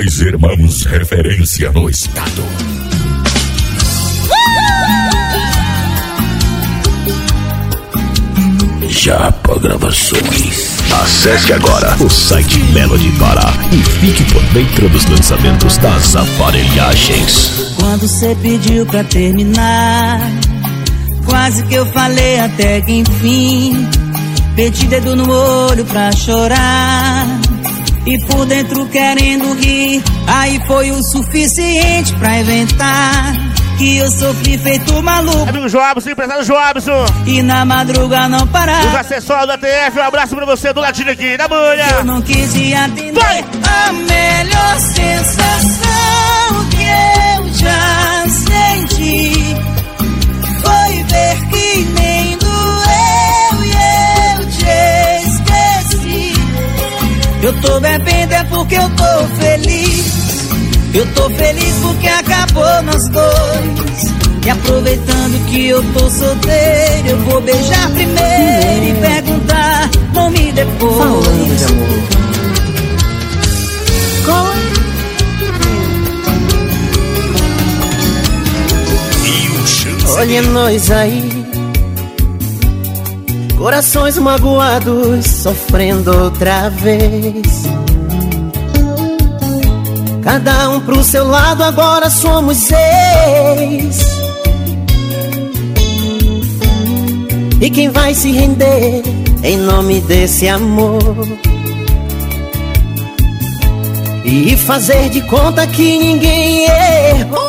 Dois irmãos, referência no estado. Japa Gravações. Acesse agora o site Melody Pará e fique por dentro dos lançamentos das aparelhagens. Quando cê pediu pra terminar, quase que eu falei até que enfim. Meti dedo no olho pra chorar e por dentro querendo rir. Aí foi o suficiente pra inventar que eu sofri feito maluco. Amigo Joabson, empresário Joabson. E na madruga não parar. Os acessórios da TF, um abraço pra você do ladinho aqui, na manhã. Eu não quis atender. Vai! A melhor sensação que eu já senti foi ver que nem doeu e eu te esqueci. Eu tô bebendo é porque eu tô feliz. Eu tô feliz porque acabou nós dois. E aproveitando que eu tô solteiro, eu vou beijar primeiro e perguntar nome depois. Falando de amor. Olha nós aí, corações magoados, sofrendo outra vez. Cada um pro seu lado, agora somos seis. E quem vai se render em nome desse amor? E fazer de conta que ninguém errou.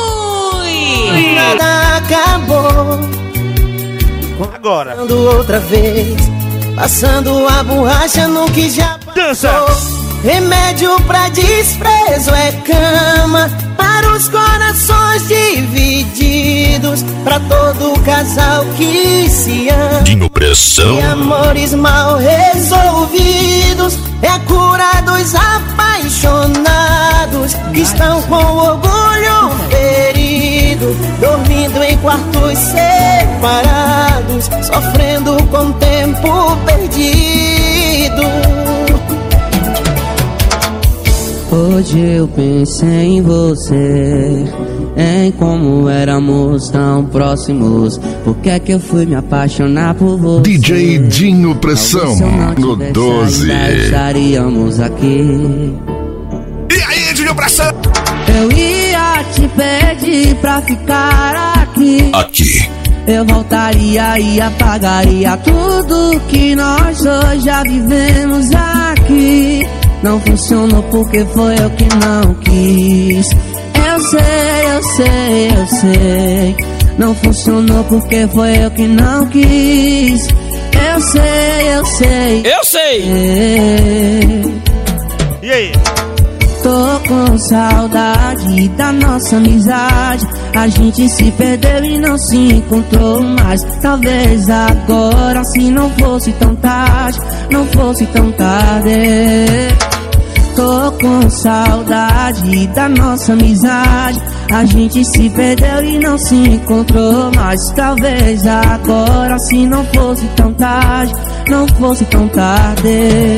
Nada acabou. Agora Outra vez, passando a borracha no que já passou. Dança! Remédio pra desprezo é cama para os corações divididos, pra todo casal que se ama. Dinho Pressão. E amores mal resolvidos é a cura dos apaixonados que estão com o orgulho ferido, dormindo em quartos separados, sofrendo com o tempo perdido. Hoje eu pensei em você, em como éramos tão próximos. Por que é que eu fui me apaixonar por você? DJ Dinho Pressão no 12. Estaríamos aqui. E aí, Dinho Pressão? Eu ia te pedir pra ficar aqui. Aqui. Eu voltaria e apagaria tudo que nós dois já vivemos aqui. Não funcionou porque foi eu que não quis. Eu sei. Não funcionou porque foi eu que não quis. Eu sei. E aí? Tô com saudade da nossa amizade. A gente se perdeu e não se encontrou mais. Talvez agora, se não fosse tão tarde, não fosse tão tarde. Tô com saudade da nossa amizade. A gente se perdeu e não se encontrou mais. Talvez agora, se não fosse tão tarde, não fosse tão tarde.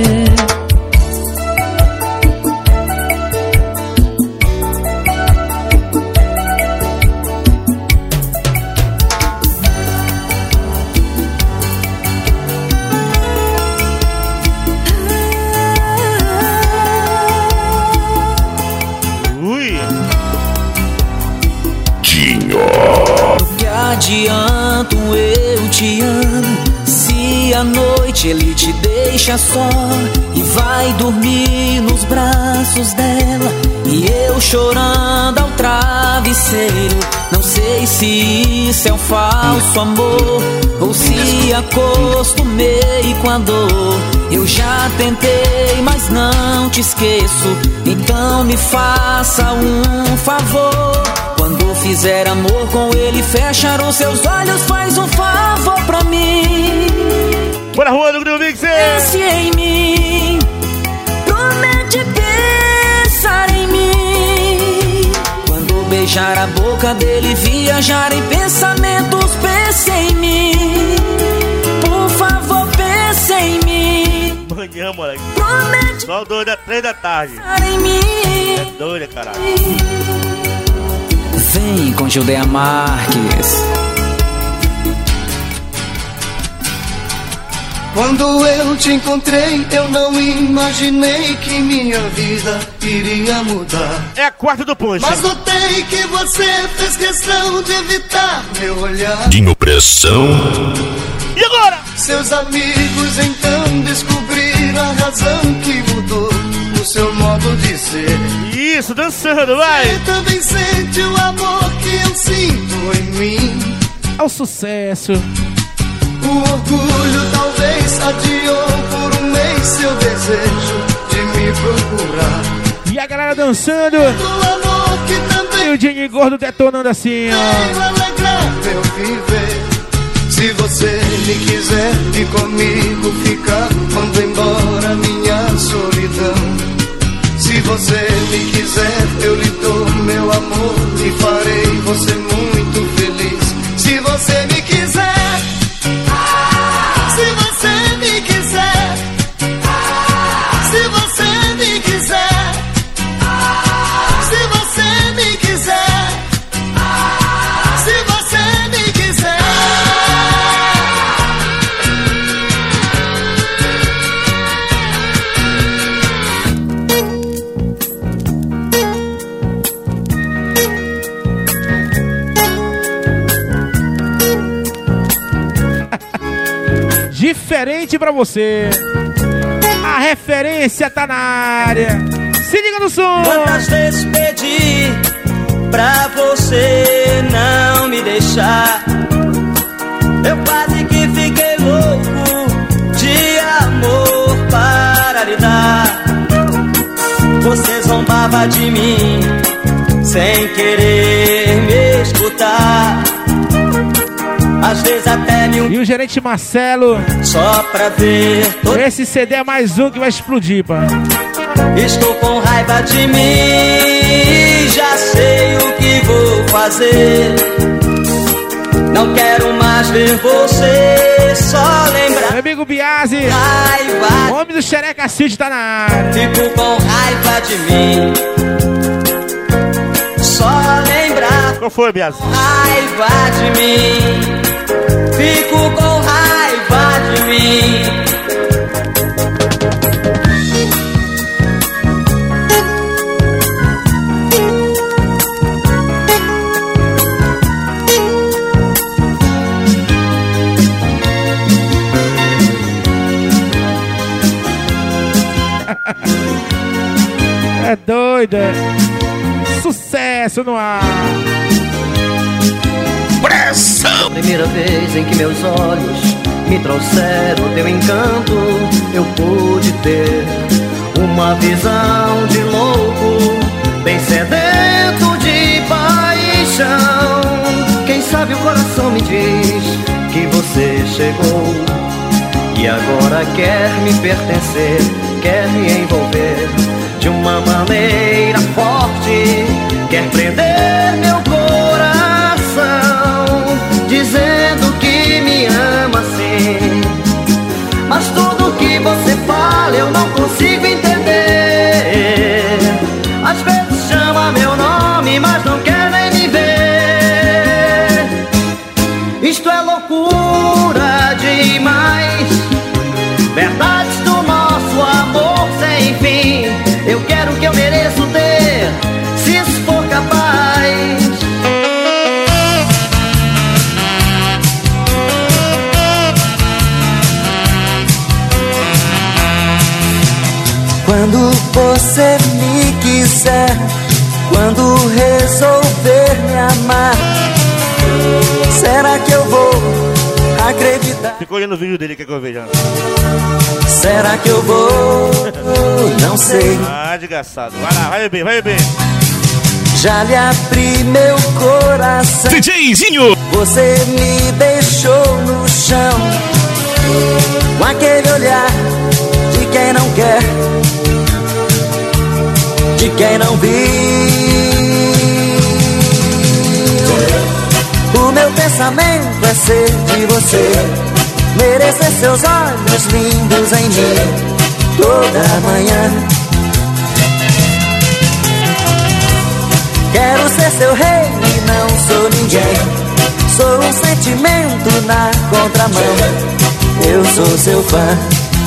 Adianto, eu te amo. Se à noite ele te deixa só e vai dormir nos braços dela, e eu chorando ao travesseiro, não sei se isso é um falso amor ou se acostumei com a dor. Eu já tentei, mas não te esqueço. Então me faça um favor. Quando fizer amor com ele, fechar os seus olhos, faz um favor pra mim. Bora, rua do Grilo Mix! Pense em mim, promete pensar em mim. Quando beijar a boca dele, viajar em pensamentos, pense em mim. Por favor, pense em mim. Manhã, moleque. Promete só 2 da 3 da tarde. pensar em mim. doida, caralho. Vem com Judeia Marques. Quando eu te encontrei, eu não imaginei que minha vida iria mudar. É a quarta do Punch. Mas notei que você fez questão de evitar meu olhar. Dinho Pressão. E agora? Seus amigos então descobriram a razão que mudou o seu modo de ser. Isso, dançando, vai! Você também sente o amor que eu sinto em mim. É o sucesso. O orgulho talvez adiou por um mês seu desejo de me procurar. E a galera dançando. Do amor que também E o Dinho Gordo detonando assim, ó. veio alegrar meu viver. Se você me quiser e comigo ficar, mando embora minha solidão. Se você me quiser, eu lhe dou meu amor e farei você muito feliz. Se você me quiser, se você me quiser, se você me quiser, se você me quiser, se você me quiser. Diferente pra você. A referência tá na área. Se liga no som. Quantas vezes pedi pra você não me deixar? Eu quase que fiquei louco de amor para lhe dar. Você zombava de mim sem querer me escutar. Às vezes até me E o gerente Marcelo. só pra ver. Esse CD é mais um que vai explodir, pá. Estou com raiva de mim, já sei o que vou fazer. Não quero mais ver você, só lembrar. Meu amigo Biase, Raiva, o homem do Xereca City tá na área. fico com raiva de mim. Só lembrar, Qual foi, Bias? raiva de mim. Fico com raiva de mim. É doida. Sucesso no ar. Pressão. Primeira vez em que meus olhos me trouxeram teu encanto, eu pude ter uma visão de louco, bem sedento de paixão. Quem sabe o coração me diz que você chegou e agora quer me pertencer, quer me envolver de uma maneira forte, quer prender meu coração, dizendo que me ama sim. Mas tudo que você fala eu não consigo entender. Às vezes chama meu nome, mas não quer nem me ver. Isto é loucura demais, verdades do nosso amor sem fim. Eu quero o que eu mereço ter, se isso for capaz. Quando você me quiser, quando resolver me amar, será que eu vou acreditar? Ficou olhando o vídeo dele, que eu vejo. Será que eu vou? Não sei. Ah, desgraçado. Vai lá, vai beber, vai beber. Já lhe abri meu coração, DJzinho. você me deixou no chão, com aquele olhar de quem não quer, de quem não viu. O meu pensamento é ser de você, merecer seus olhos lindos em mim toda manhã. ser seu rei e não sou ninguém. Sou um sentimento na contramão. Eu sou seu fã.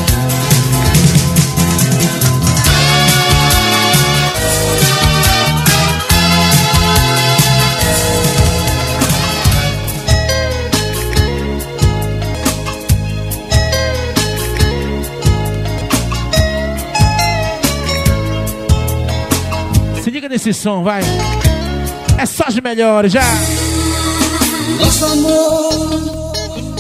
Se liga nesse som, vai. É só os melhores, já. Nosso amor,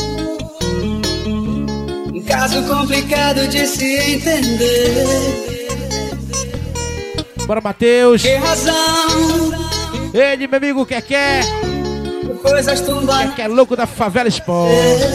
um caso complicado de se entender. Bora, Matheus. Que razão? Ele, meu amigo, Keké. Coisas tumbadas. Keké louco da Favela Sport.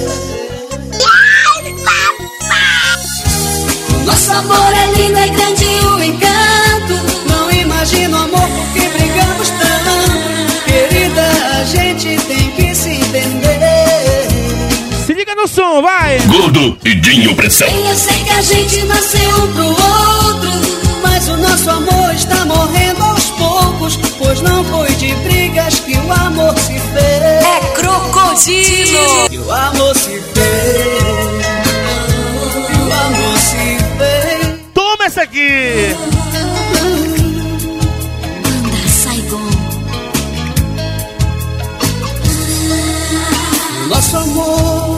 Nosso amor é lindo, é grande o encanto. Não imagino amor porque brigamos tanto. Querida, a gente tem que se entender. Se liga no som, vai! Gordo e Dinho Pressão. Eu sei que a gente nasceu um pro outro, mas o nosso amor está morrendo aos poucos. Pois não foi de brigas que o amor se fez. É crocodilo. Que o amor se fez. Que o amor se fez. Toma essa aqui! Manda Saigon. Nosso amor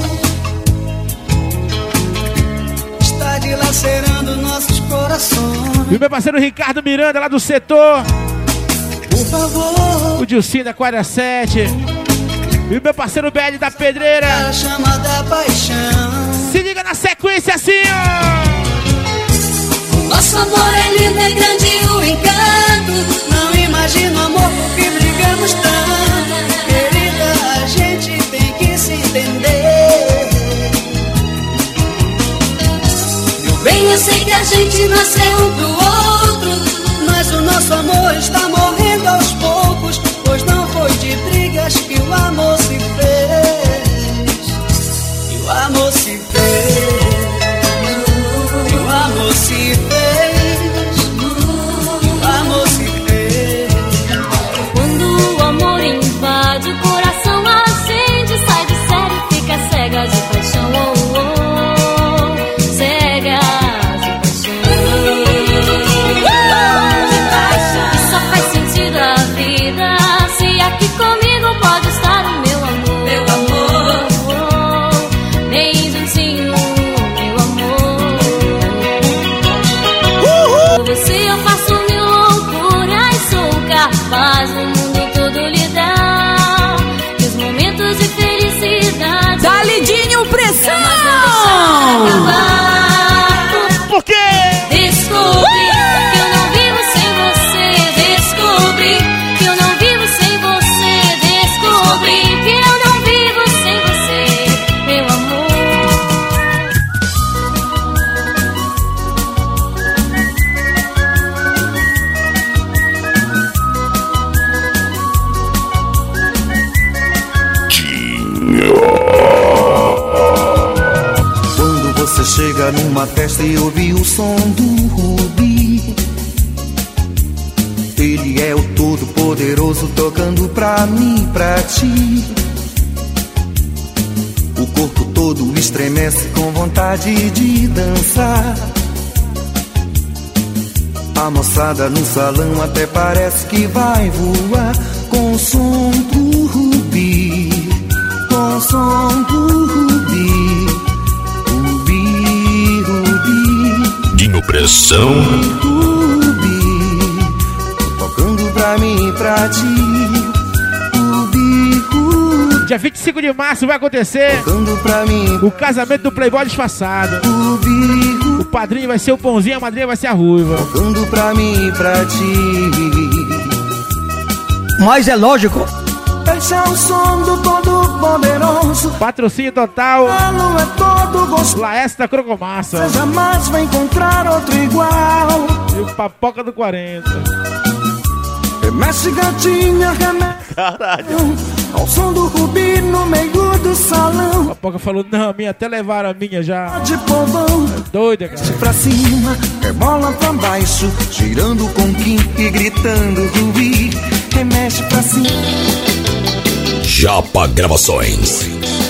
está dilacerando nossos corações. E o meu parceiro Ricardo Miranda, lá do setor. Por favor, O Dilcinho da Quadra 7. E o meu parceiro BL da Pedreira. a chama da paixão. Se liga na sequência assim, ó. Nosso amor é lindo, é grande o encanto. Não imagino amor porque brigamos tanto. Querida, a gente tem que se entender. Meu bem, eu sei que a gente nasceu um pro outro, mas o nosso amor está morrendo aos poucos. Pois não foi de brigas que o amor se fez. Que o amor se fez. Que o amor se fez. Que o amor se fez. Quando o amor invade o coração, a gente sai de sério e fica cega de paixão. Oh, oh, cega de paixão. E só faz sentido a vida se aqui comigo pode estar o meu amor. Meu amor, oh, bem juntinho, meu amor. Por você eu faço mil loucuras, sou capaz no mundo todo lhe dar. E os momentos de felicidade Dá-lhe Dinho Pressão. acabar. Por quê? Descobri que eu não vivo sem você. Descobri que eu não vivo sem você. Descobri que eu não vivo sem você, meu amor. Quando você chega numa festa e ouve o som do Rubi, ele é o todo-poderoso tocando pra mim, pra ti. O corpo todo estremece com vontade de dançar. A moçada no salão até parece que vai voar com o som do Rubi, com o som do Rubi. Rubi, Rubi, Dinho Pressão. Rubi, tocando pra mim e pra ti. Rubi, Rubi, Dia 25 de março vai acontecer tocando pra mim. o casamento do Playboy disfarçado. Rubi, Rubi, O padrinho vai ser o Pãozinho, a madrinha vai ser a Ruiva. tocando pra mim e pra ti. Mas é lógico. Esse é o som do todo-poderoso. Patrocínio total, Alô é todo gostoso. Laércio da Crocomassa. Você jamais vai encontrar outro igual. E o Papoca do 40. Remexe gatinha, remexe Caralho. ao som do Rubi no meio do salão. Papoca falou, não, a minha até levaram a minha já. De povão, Doida, cara. pra cima, rebola pra baixo, girando com Kim e gritando Rubi. remexe pra cima. Japa Gravações.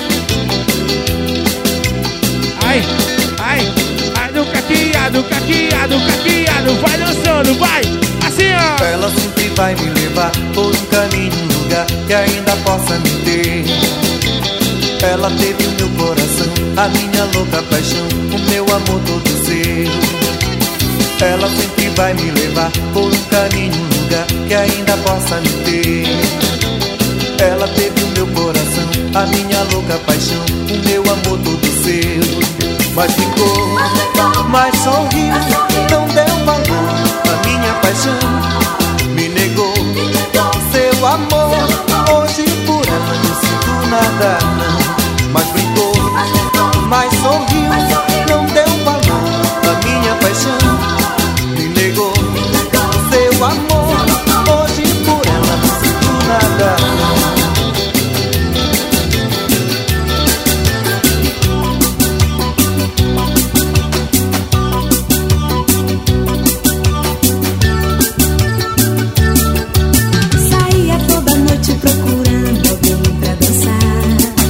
Ai, do caqueado, vai dançando, vai, assim ó. Ela sempre vai me levar por um caminho, um lugar que ainda possa me ter. Ela teve o meu coração, a minha louca paixão, o meu amor todo seu. Ela sempre vai me levar por um caminho, um lugar que ainda possa me ter. Ela teve o meu coração, a minha louca paixão, o meu amor todo seu. Mas ficou, mas sorriu, não deu valor a minha paixão. Me negou seu amor, hoje por ela não sinto nada não. Mas brincou, mas sorriu, não deu valor a minha paixão. Me negou seu amor, hoje por ela não sinto nada não. Procurando alguém pra dançar.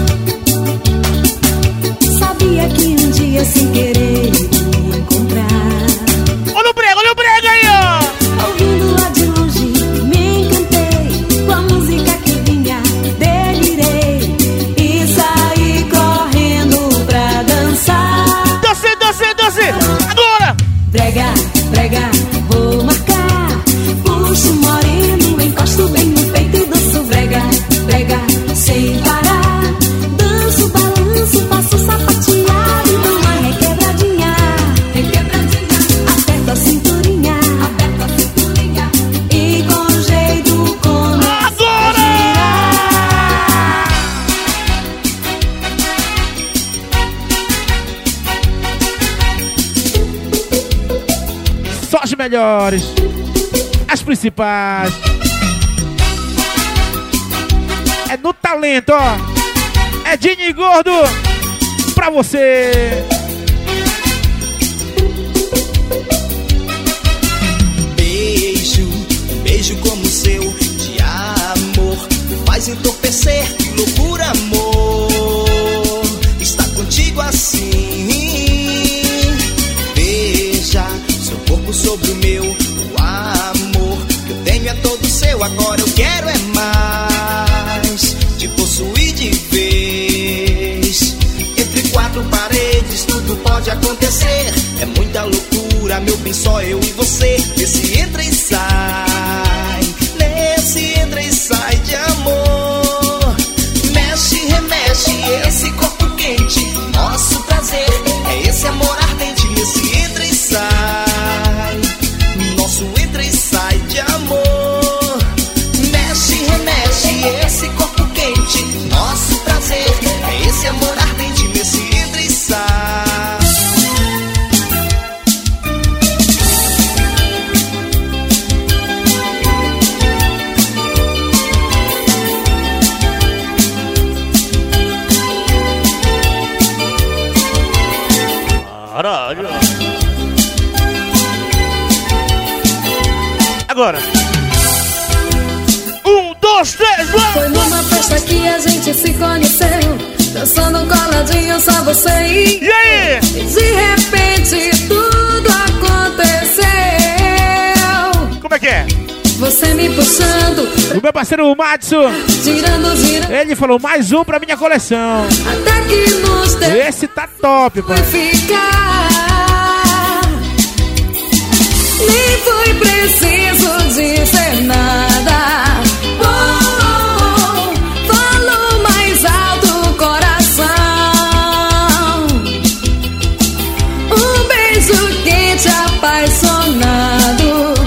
Sabia que um dia sem querer iria encontrar. Olha o brega aí, ó. Ouvindo lá de longe, me encantei com a música que vinha, delirei e saí correndo pra dançar. Doce, agora! Brega, vou marcar. Puxo moreno, encosto bem no peito e danço brega, sem parar. Danço, balanço, passo sapateado e dou uma requebradinha. Aperto a cinturinha, e com jeito como agora! Só as melhores, as principais. É no talento, ó. É Dini Gordo pra você. Beijo como o seu de amor faz entorpecer, que loucura, amor. Está contigo assim. Veja seu corpo sobre o meu, o amor que eu tenho é todo seu. Agora eu quero é mais, te possuir de vez. Entre quatro paredes tudo pode acontecer. É muita loucura, meu bem, só eu e você. Nesse entra e sai, nesse entra e sai de amor. Mexe, remexe, esse corpo quente, nosso prazer é esse amor ardente. Nesse entra e sai, nosso entra e sai de amor. Mexe, remexe, esse corpo quente, nosso prazer é esse amor ardente. Nesse entra e sai. Caralho. Agora. 1, 2, 3, vai! Foi numa festa que a gente se conheceu, dançando coladinho, só você e aí? E de repente tudo aconteceu. Como é que é? Você me puxando, o meu parceiro Matsu, girando. Ele falou mais um pra minha coleção. Até que nos deu. Esse tá top, pai. Ficar. Nem foi preciso dizer nada. Falou mais alto, coração. Um beijo quente, apaixonado.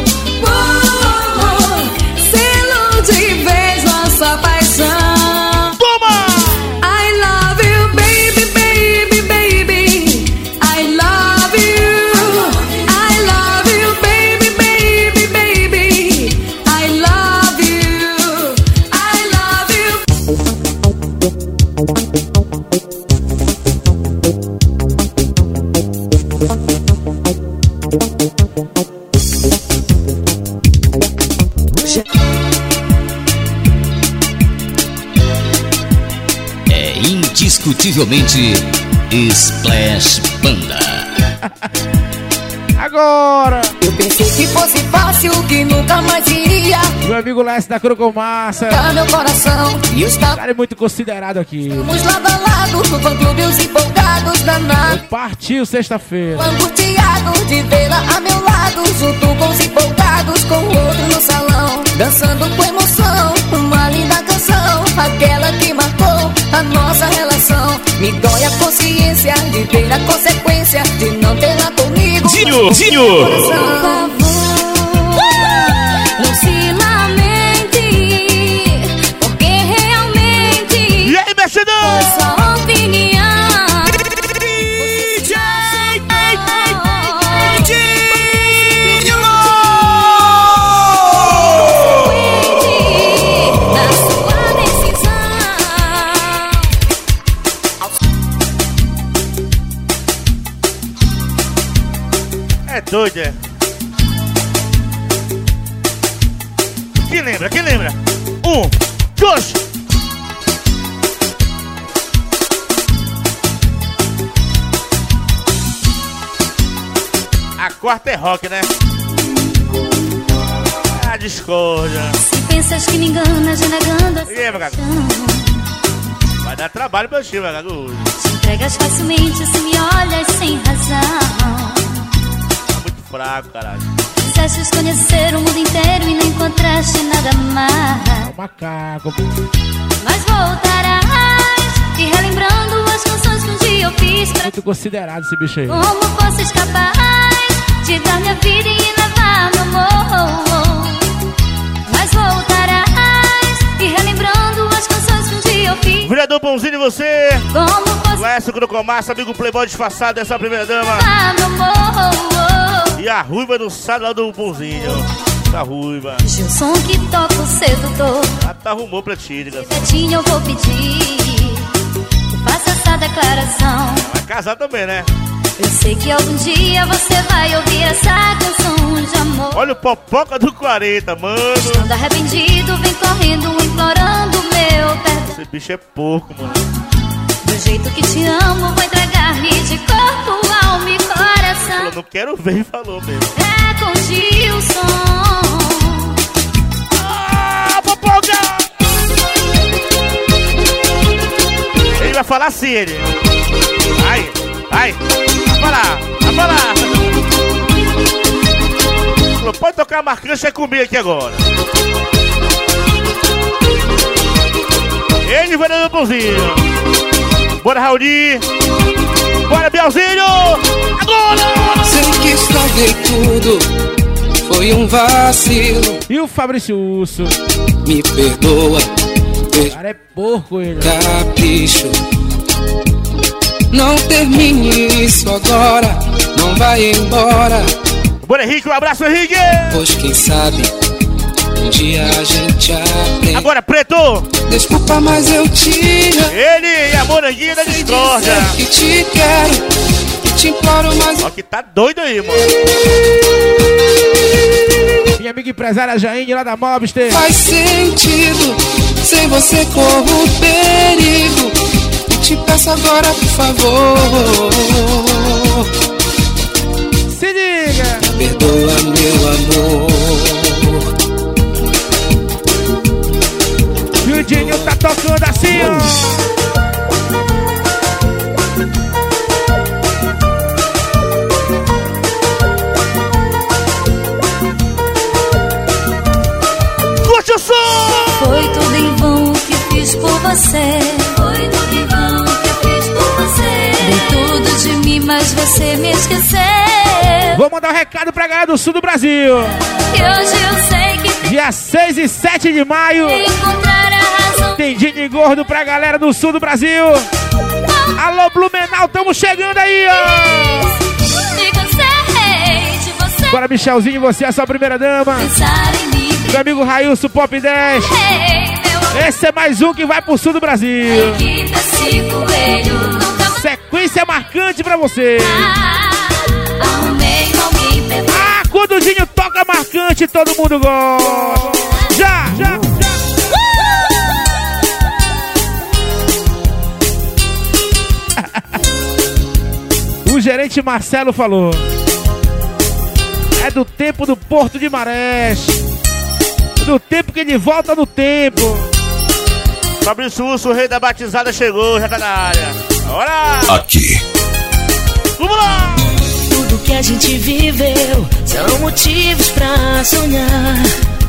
Selo de vez nossa paixão. Toma! I love you, baby, baby, baby. I love you. I love you, baby, baby, baby. indiscutivelmente Splash Banda. Agora! Eu pensei que fosse fácil, que nunca mais iria. Meu amigo Leste da Crocomassa. Meu coração e os cara é muito considerado aqui. Estamos lado a lado, no fã-clube, os empolgados danados. Partiu sexta-feira. Angustiado de vê-la a meu lado, junto com os empolgados, com o outro no salão, dançando com emoção, uma linda canção, aquela que marcou a nossa relação. Me dói a consciência de ter a consequência de não tê-la comigo. Zinho! Por favor, não se lamente, porque realmente e aí, mexedor? foi sua opinião. É doido, é? Quem lembra? Quem lembra? 1, 2. A quarta é rock, né? A discórdia. Se pensas que me enganas, renegando E aí, Magago? Vai dar trabalho pra ti, Magago, hoje. te entregas facilmente se me olhas sem razão. Fraco, caralho. Quiseste conhecer o mundo inteiro e não encontraste nada mais. É um macaco. Mas voltarás e relembrando as canções que um dia eu fiz pra Muito considerado esse bicho aí. como fosses capaz de dar minha vida e levar meu amor. Mas voltarás e relembrando as canções que um dia eu fiz. Vereador Pãozinho e você. Como fosses Lécio Crocomassa, amigo playboy disfarçado dessa primeira dama. levar meu amor. E a ruiva no salão do Pãozinho. A ruiva. Gilson que toca o sedutor. Ela tá arrumou pra ti, diga. Betinho, eu vou pedir que faça essa declaração. Vai casar também, né? Eu sei que algum dia você vai ouvir essa canção de amor. Olha o Popoca do 40, mano. Estando arrependido, vem correndo, implorando meu perdão. Esse bicho é porco, mano. Do jeito que te amo, vou entregar-me de corpo, alma e coração. Eu não quero ver e falou mesmo. É com Gilson. Ah, Popoca! Ele vai falar assim, ele. Vai, vai. Vai falar, vai falar. Falou, pode tocar a marcança comigo aqui agora. Ele vai dando Pãozinho. Bora, Rauli. Bora, Bielzinho. Agora! Sei que estraguei tudo, foi um vacilo. E o Fabrício Urso? Me perdoa, O cara é porco, ele. capricho. Não termine isso agora, não vai embora. Bora, Henrique, um abraço, Henrique. Pois quem sabe, um dia a gente aprende. Agora, Preto. Desculpa, mas eu te amo. Ele e a moranguinha da discórdia. Que te quero, que te imploro, mas Ó que tá doido aí, mano. Minha amiga empresária Jaine lá da Mobster. faz sentido. Sem você corro perigo. E te peço agora, por favor, Se liga. perdoa, meu amor. E o Dinho tá tocando assim, ó. Curte o som! Foi tudo em vão que fiz por você. Foi tudo em vão que fiz por você. Dei tudo de mim, mas você me esqueceu. Vou mandar um recado pra galera do sul do Brasil. E hoje eu sei que Dia 6 e 7 de maio. tem que encontrar a razão. Tem Dini Gordo pra galera do sul do Brasil. Alô, Blumenau, tamo chegando aí, ó. Me cansei de você. Bora, Michelzinho, você é a sua primeira dama. Pensar em mim. Meu amigo Railson Pop 10. Ei, meu amor, Esse é mais um que vai pro sul do Brasil. que desse coelho nunca mais. Sequência marcante pra você. Arrumei alguém perfeito. Ah, quando o Dinho toca marcante, todo mundo gosta. Já, já, já. gerente Marcelo falou. É do tempo do Porto de Marés. Do tempo que ele volta no tempo. Fabrício Urso, o rei da batizada, chegou, já tá na área. Bora! Aqui. Vamos lá! Tudo que a gente viveu são motivos pra sonhar.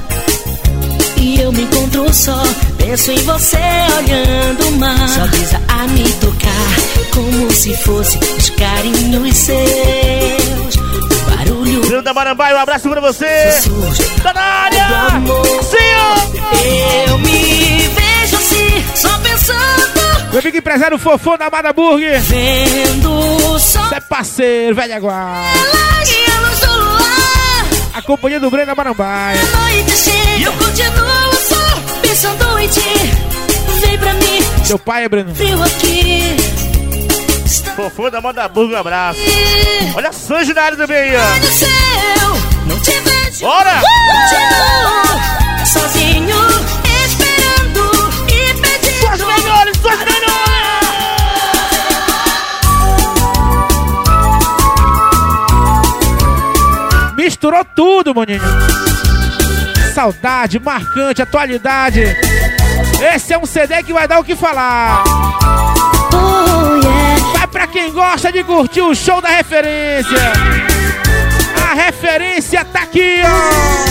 E eu me encontro só, penso em você olhando o mar. Só brisa a me tocar, como se fosse os carinhos seus. O barulho Bruno da Marambaia, um abraço pra você. Tá na área! Sim! Eu me vejo assim, só pensando. Meu amigo empresário Fofô da Amada Burger. Vendo só. Você é parceiro, velho agora. E a luz do luar. A companhia do Breno da Marambaia. Noite chega, e eu continuo só pensando em ti. Vem pra mim. Seu pai é Breno. Frio aqui. Fofô da Amada Burger, um abraço. Olha a Sanji na área também aí, ó. No céu, não te vejo. Bora! Continuo sozinho, esperando e pedindo. Suas melhores, suas melhores! Misturou tudo, maninho. Saudade, marcante, atualidade. Esse é um CD que vai dar o que falar. Oh, yeah. Vai pra quem gosta de curtir o show da referência. A referência tá aqui, ó.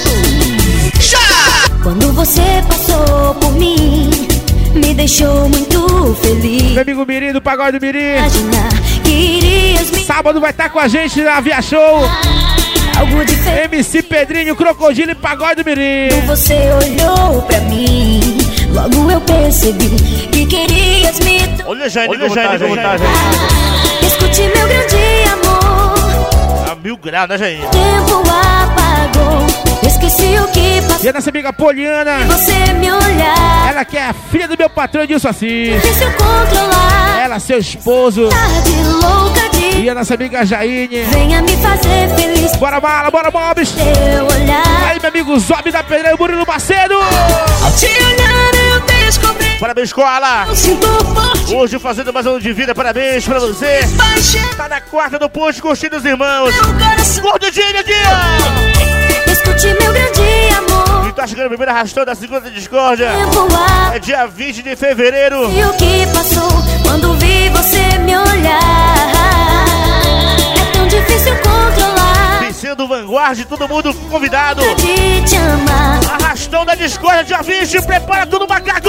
Quando você passou por mim, me deixou muito feliz. Meu amigo Mirim do Pagode do Mirim. Imaginar que irias me... Sábado vai estar com a gente na Via Show. Algo diferente. MC Pedrinho, Crocodilo e Pagode do Mirim. Quando você olhou pra mim, logo eu percebi que querias me... Olha, Jaine, como tá, Escute meu grande amor. A 1000 graus, né, Jaine? O tempo apagou, esqueci o que passou. E a nossa amiga Poliana. Você me olhar. Ela que é a filha do meu patrão Edilson Assis. Difícil controlar. Ela, seu esposo. Tarde louca de... E a nossa amiga Jaine. Venha me fazer feliz. Bora bala, bora Mobs. Seu olhar. Aí, meu amigo Zob da Pedreira, Murilo Macedo. Ao te olhar eu descobri. Parabéns, Koala. Eu sinto forte. Hoje fazendo mais um ano de vida, parabéns pra você. Tá na quarta do posto, curtindo os irmãos. Gordinho, dia. Escute meu grande amor. E tá chegando o primeiro arrastão da segunda discórdia. É dia 20 de fevereiro. E o que passou quando vi você me olhar? É tão difícil controlar. Vencendo Vanguard, todo mundo convidado. De te amar. Arrastão da discórdia, dia 20. Prepara tudo, macaco.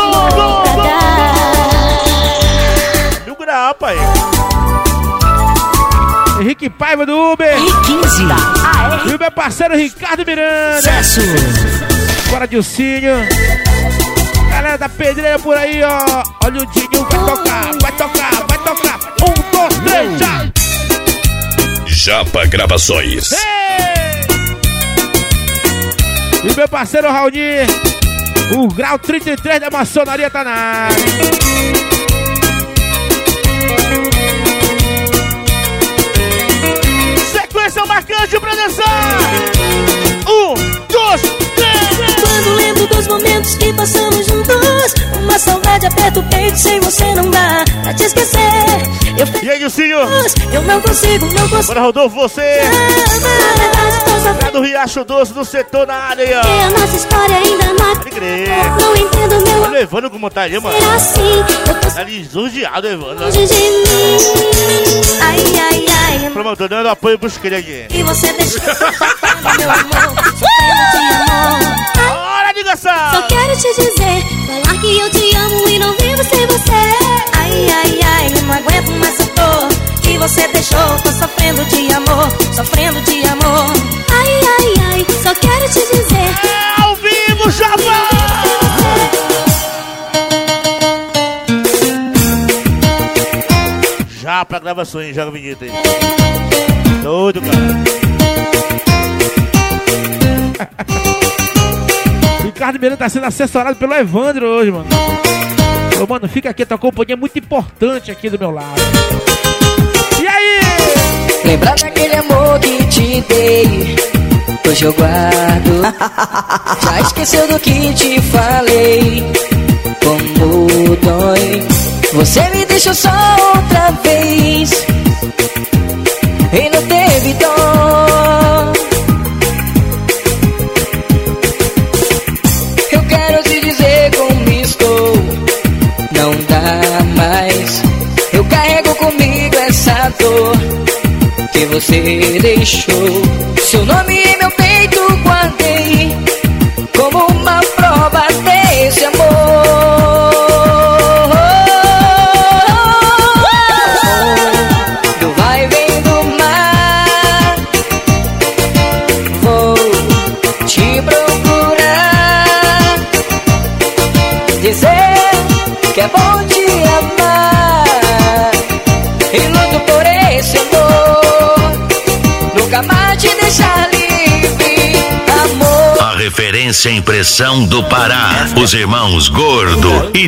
1000 graus, pai. Henrique Paiva do Uber. E E o meu parceiro Ricardo Miranda. Sucesso. Bora, Dilcinho. Galera da Pedreira por aí, ó. Olha o Dinho, vai tocar, vai tocar, vai tocar. 1, 2, 3, já. Japa Gravações. Ei! E o meu parceiro Raoni. O grau 33 da maçonaria tá na área. Sequência marcante pra dançar. 1, 2, 3. Quando lembro dos momentos que passamos juntos, uma saudade aperta o peito, sem você não dá pra te esquecer. E aí, Dilcinho? Eu não consigo. Bora, Rodolfo, você. Na verdade, tô Lá sofrendo. do Riacho Doce, do setor na área aí, ó. E a nossa história ainda não. Pode crer. Não entendo meu Olha o Evandro como tá ali, mano. ser assim. Eu tô Tá lisonjeado, Evandro. longe de mim. Ai, ai, ai. Pronto, tô dando apoio pros cria aqui. E você deixou meu amor, sofrendo de amor. Bora, ligação! Só quero te dizer, falar que eu te amo e não vivo sem você. Ai, ai, ai, eu não aguento mais essa dor que você deixou. Tô sofrendo de amor, sofrendo de amor. Ai, ai, ai, só quero te dizer. É ao vivo, Japa! Japa Gravações, joga a vinheta aí. Doido, cara. Ricardo Miranda tá sendo assessorado pelo Evandro hoje, mano. Ô, mano, fica aqui, tua companhia é muito importante aqui do meu lado. E aí? Lembrar daquele amor que te dei, hoje eu guardo. Já esqueceu do que te falei, como dói. Você me deixou só outra vez. e não teve dó. Eu quero te dizer como estou, não dá mais. Eu carrego comigo essa dor que você deixou. Seu nome em meu peito guardei como uma prova desse amor. Do vai e vem do mar, vou te procurar, dizer que é bom te amar e luto por esse amor, nunca mais te deixar livre, amor. A referência em impressão do Pará, os irmãos Gordo e